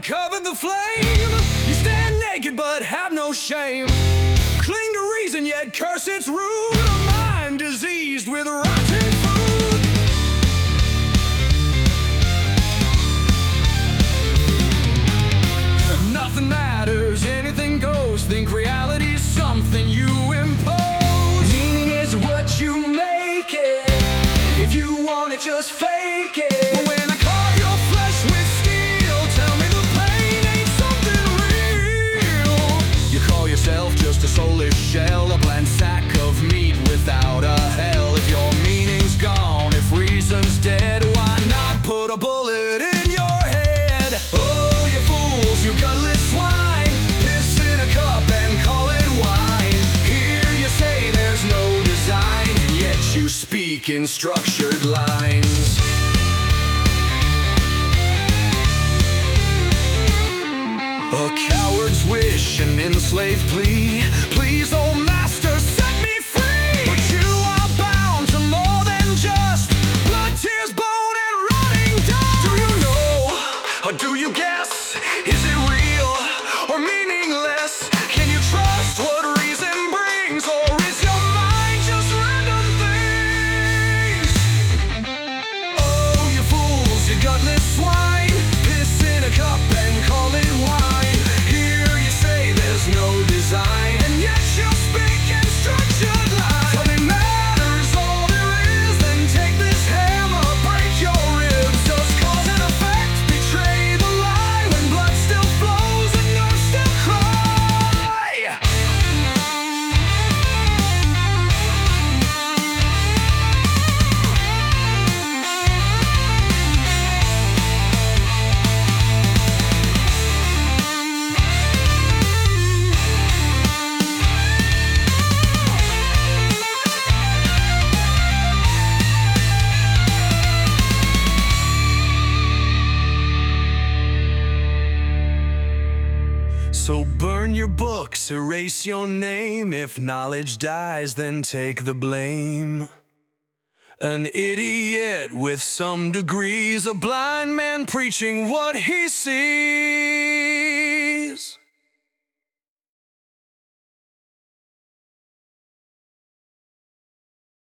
uncover the flame. You stand naked but have no shame. Cling to reason yet curse its root. A mind diseased with rotten food. Nothing matters, anything goes. Think reality's something you impose. Meaning is what you make it. If you want it, just fake it. But when I carve your flesh with steel, tell me the pain ain't something real. You call yourself just a soulless shell, a bland sack of meat without a hell. If your meaning's gone, if reason's dead, why not put a bullet in your head? Oh, you fools, you gutless swine, piss in a cup and call it wine. Here you say there's no design, and yet you speak in structured lines. A coward's wish, an enslaved plea. Please, oh master, set me free. But you are bound to more than just blood, tears, bone, and rotting dust. Do you know, or do you guess? Is it real or meaningless? Can you trust what reason brings, or is your mind just random things? Oh, you fools, you gutless swine, piss in a cup and call it wine. Here you say there's no design, and yet you speak in structured lines. Nothing matters, all there is, then take this hammer, break your ribs. Does cause and effect betray the lie? When blood still flows and nerves still cry. So burn your books, erase your name. If knowledge dies, then take the blame. An idiot with some degrees, a blind man preaching what he sees.